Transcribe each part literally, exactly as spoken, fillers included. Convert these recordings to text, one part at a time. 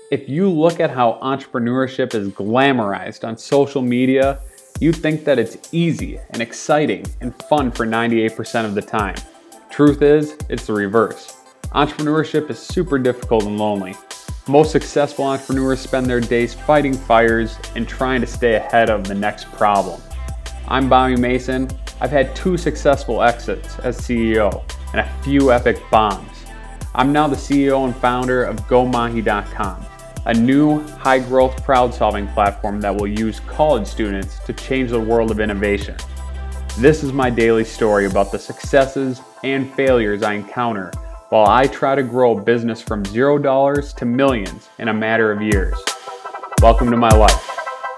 If you look at how entrepreneurship is glamorized on social media, you'd think that it's easy and exciting and fun for ninety-eight percent of the time. Truth is, it's the reverse. Entrepreneurship is super difficult and lonely. Most successful entrepreneurs spend their days fighting fires and trying to stay ahead of the next problem. I'm Bobby Mason. I've had two successful exits as C E O and a few epic bombs. I'm now the C E O and founder of Go Mahi dot com, a new high-growth crowd-solving platform that will use college students to change the world of innovation. This is my daily story about the successes and failures I encounter while I try to grow a business from zero dollars to millions in a matter of years. Welcome to my life.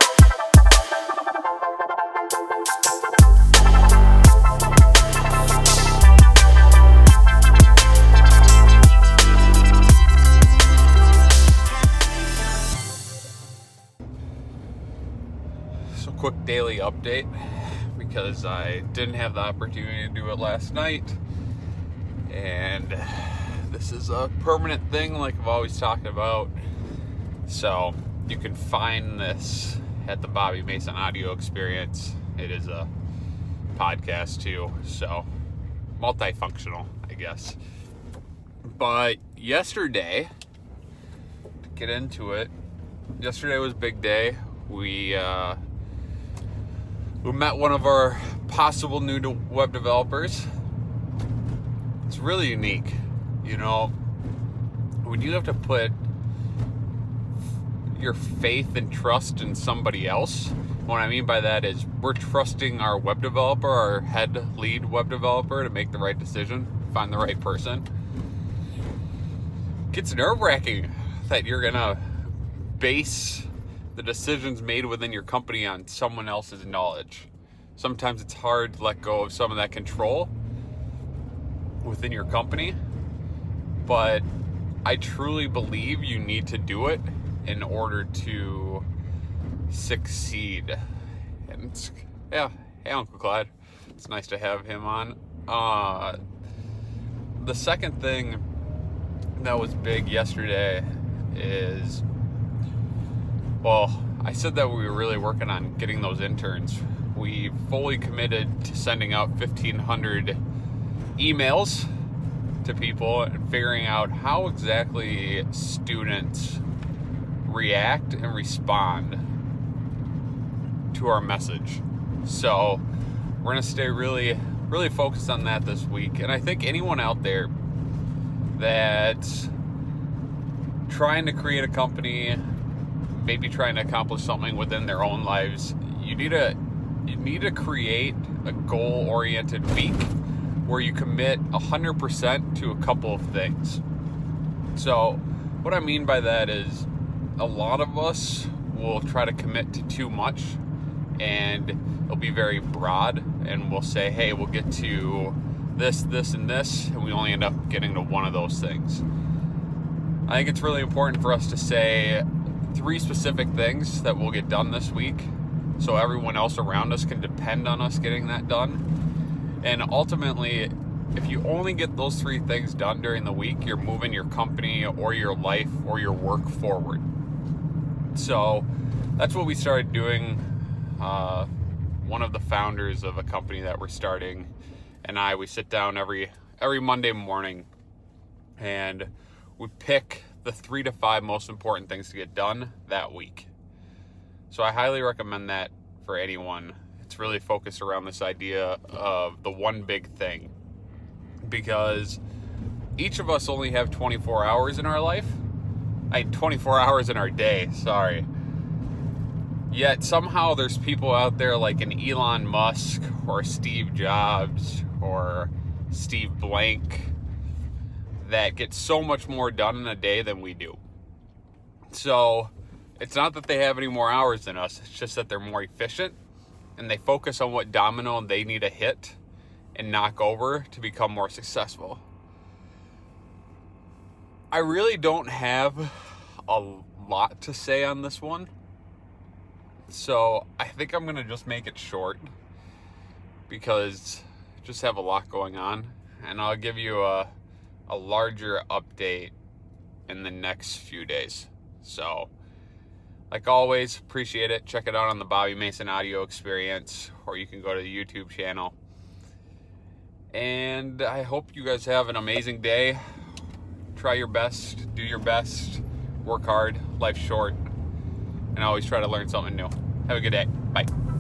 So quick daily update, because I didn't have the opportunity to do it last night. And this is a permanent thing like I've always talked about. So you can find this at the Bobby Mason Audio Experience. It is a podcast too, so multifunctional, I guess. But yesterday, to get into it, yesterday was a big day. We uh, we met one of our possible new web developers. It's really unique, you know, when you have to put your faith and trust in somebody else. What I mean by that is we're trusting our web developer, our head lead web developer, to make the right decision, find the right person. It gets nerve-wracking that you're gonna base the decisions made within your company on someone else's knowledge. Sometimes it's hard to let go of some of that control within your company, but I truly believe you need to do it in order to succeed. And it's, yeah, hey Uncle Clyde, it's nice to have him on. Uh, the second thing that was big yesterday is, well, I said that we were really working on getting those interns. We fully committed to sending out fifteen hundred emails to people and figuring out how exactly students react and respond to our message. So we're going to stay really, really focused on that this week. And I think anyone out there that's trying to create a company, maybe trying to accomplish something within their own lives, you need to you need to create a goal-oriented week where you commit one hundred percent to a couple of things. So what I mean by that is a lot of us will try to commit to too much, and it'll be very broad, and we'll say, hey, we'll get to this, this, and this, and we only end up getting to one of those things. I think it's really important for us to say three specific things that will get done this week, so everyone else around us can depend on us getting that done. And ultimately, if you only get those three things done during the week, you're moving your company or your life or your work forward. So that's what we started doing. Uh, one of the founders of a company that we're starting and I, we sit down every every Monday morning and we pick the three to five most important things to get done that week. So I highly recommend that for anyone. It's really focused around this idea of the one big thing, because each of us only have twenty-four hours in our life. I mean, twenty-four hours in our day, sorry. Yet somehow there's people out there like an Elon Musk or Steve Jobs or Steve Blank that get so much more done in a day than we do. So it's not that they have any more hours than us, it's just that they're more efficient and they focus on what domino they need to hit and knock over to become more successful. I really don't have a lot to say on this one, so I think I'm gonna just make it short because I just have a lot going on, and I'll give you a a larger update in the next few days. So, like always, appreciate it. Check it out on the Bobby Mason Audio Experience, or you can go to the YouTube channel. And I hope you guys have an amazing day. Try your best, do your best, work hard, life's short, and always try to learn something new. Have a good day. Bye.